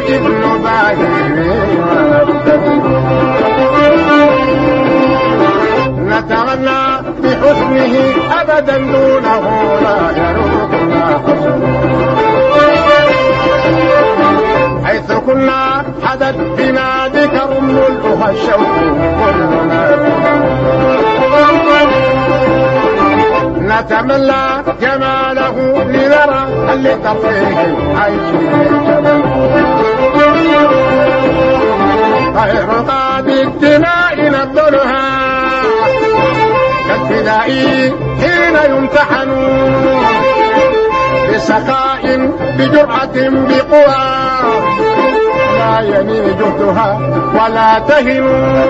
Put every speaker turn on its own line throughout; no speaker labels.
ابن باهر نتغنى بحسنه أبدا دونه لا يروقنا حسن حيث كنا حدث بنا ذكر ملؤها الشوق كلنا نتملى جماله لنرى هل لترفيه عيشه الجمال غير قاب الدماء نبذلها كالفداء حين يمتحن بسخاء بجرعة بقوى لا يني جهدها ولا تهن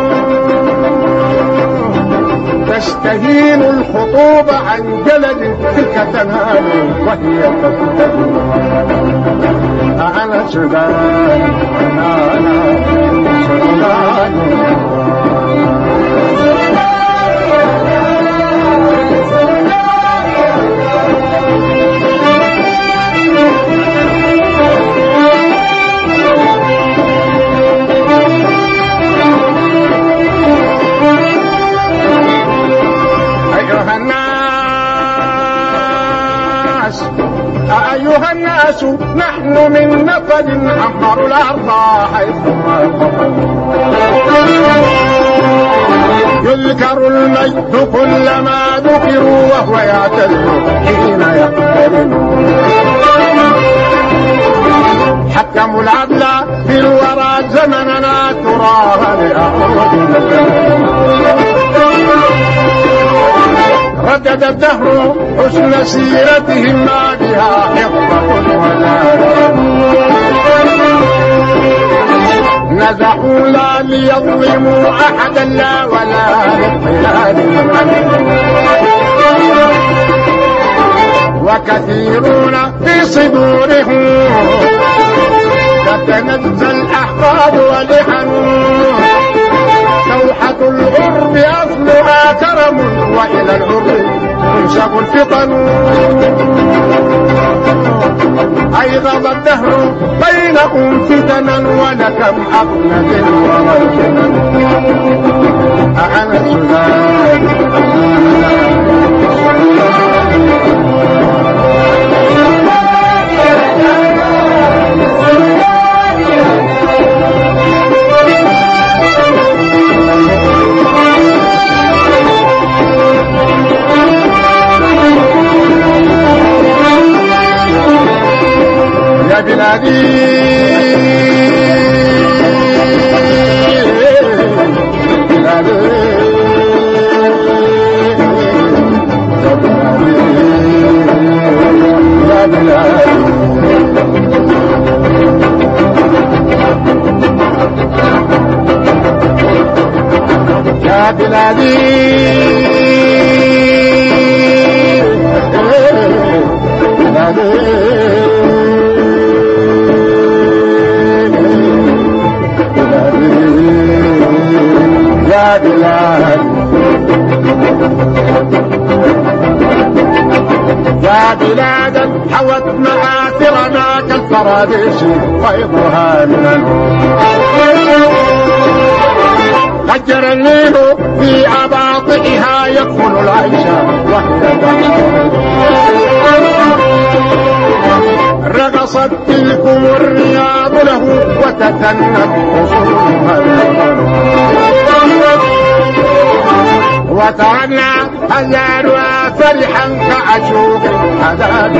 تستهين الخطوب عن جلد تلك تنال وهي تفتد أنا سودان أنا سودان أيها الناس نحن من نفد عمر الأرض حيثما يذكر المجد كلما ذكروا وهو يعتز حين يقترن حكموا العدل في الورى زمننا تراها لأعود ردد الدهر حسن سيرتهم ما بها حفظة ولا نزحوا لا ليظلموا أحدا لا ولا للحلال وكثيرون في صدورهم تتنزل الأحقاد ولحن لوحة الغرب أصلها كرم وإلى العرب تنشب الفطن أيضا الدهر بينهم فتنا ولكم أبنة ومجنا أنا السودان يا بلادي بلادي يا بلادي يا بلادي يا بلاد يا بلادا حوت مآثرنا كالفراديس فيضها من فجر النيل في أباطئها يكفل العيش وحده رقصت تلكم الرياض له وتتنت خصومها وتعنى أزارها فرحا كعشوق الحداد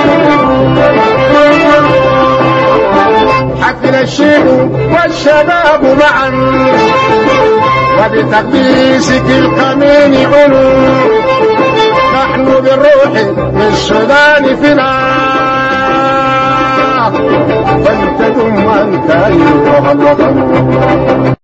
حفل الشيخ والشباب معا وبتقديسك القمين علو نحن بالروح من السودان فينا فلتدم أنت أيها الوطن